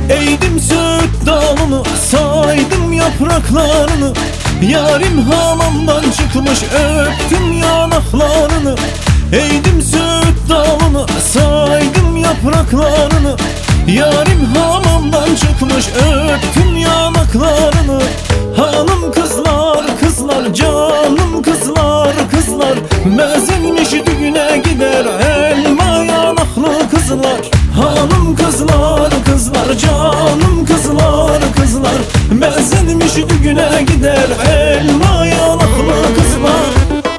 Eğdim Söğüt dalını, saydım yapraklarını. Yarim hamamdan çıkmış, öptüm yanaklarını. Eğdim Söğüt dalını, saydım yapraklarını. Yarim hamamdan çıkmış, öptüm yanaklarını. Hanım kızlar, kızlar, canım kızlar, kızlar. Bezenmiş düğüne gider elma yanaklı kızlar. Hanım kızlar, kızlar, canım kızlar, kızlar. Bezenmiş düğüne gider elma yanaklı kızlar.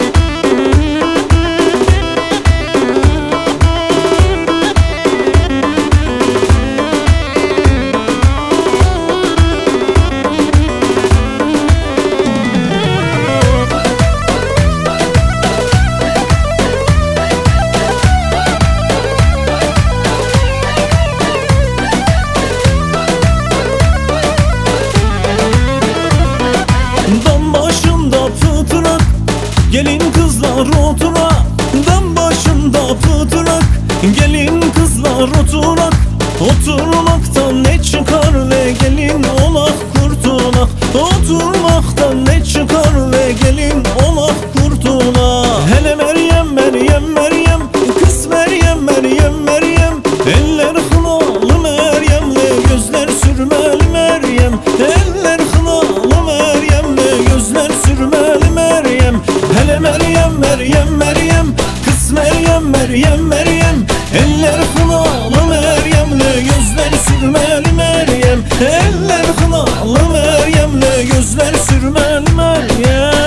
Gelin kızlar oturak, dam başında pıtırak. Gelin kızlar oturak, oturmaktan ne çıkar ve gelin olak kurtulak. Oturmaktan ne çıkar ve gelin olak kurtulak. Hele Meryem, Meryem, Meryem, kız Meryem, Meryem, Meryem. Eller hınalı Meryem'le gözler sürmeli Meryem. Eller hınalı Meryem'le gözler sürmeli Meryem. Hele Meryem, Meryem, Meryem, kız Meryem, Meryem, Meryem. Eller hınalı Meryem'le gözler sürmeli Meryem. Eller hınalı Meryem'le gözler sürmeli Meryem.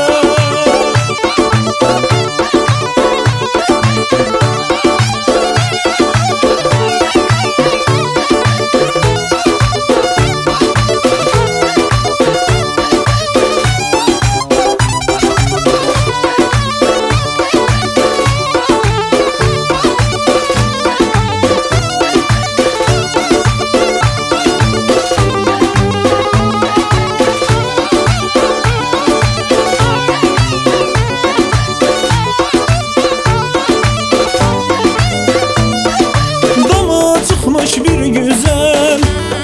Bir güzel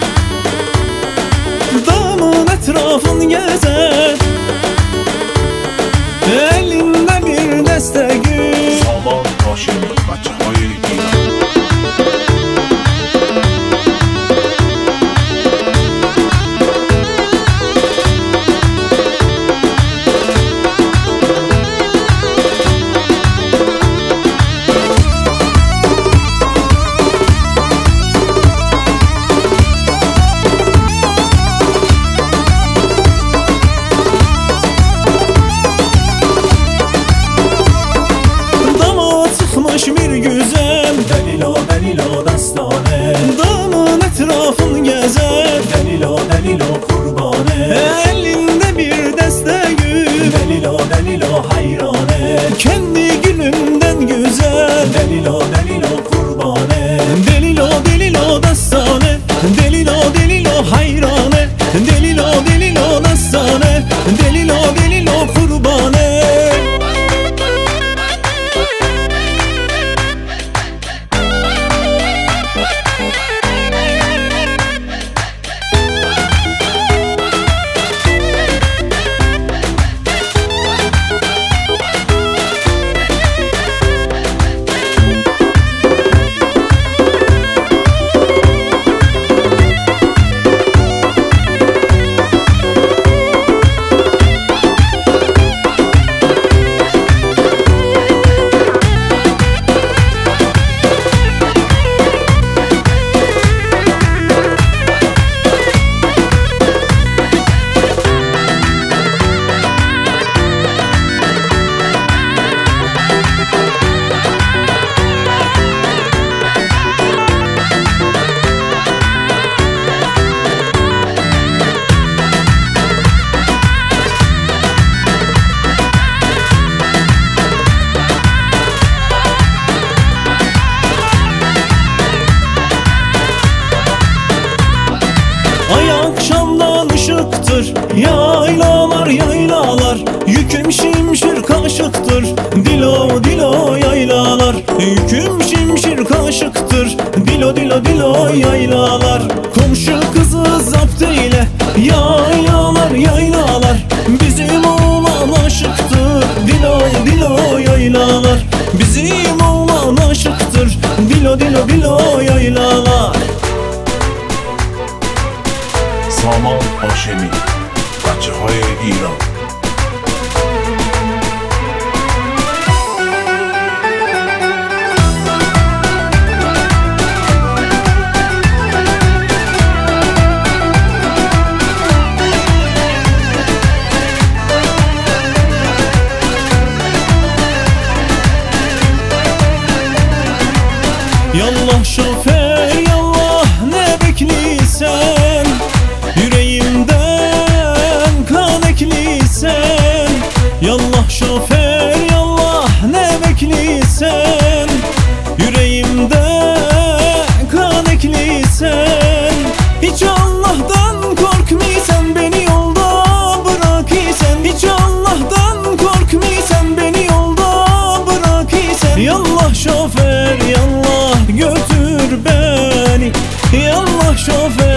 damın etrafın gezer, elinde bir deste gül. Saman taşı açmayı bir güzel Delilo, delilo dastane. damın etrafın gezer, Delilo, delilo kurbane. elinde bir deste gül. Delilo, delilo hayrane. Kendi gülünden güzel. Delilo, delilo kurbane. Delilo, delilo dastane. Delilo, delilo hayrane. Delilo, delilo dastane. Delilo, delilo kurbane. Yaylalar, yaylalar, yüküm şimşir kaşıktır. Dilo dilo yaylalar, yüküm şimşir kaşıktır. Dilo dilo dilo yaylalar, komşu kızı zapt eyle. Yaylalar yaylalar, bizim oğlan aşıktır. Dilo dilo yaylalar, bizim oğlan aşıktır. Dilo dilo dilo yaylalar. سامان هاشمی بچه های ایران Yallah şoför yallah, ne bekliysen, yüreğimden kan ekliysen. Yallah şoför yallah, ne bekliysen, yüreğimden kan ekliysen. Hiç Allah'tan korkmuysan, beni yolda bırakıysan. Hiç Allah'tan korkmuysan, beni yolda bırakıysan. Yallah şoför yallah, götür beni. Yallah şoför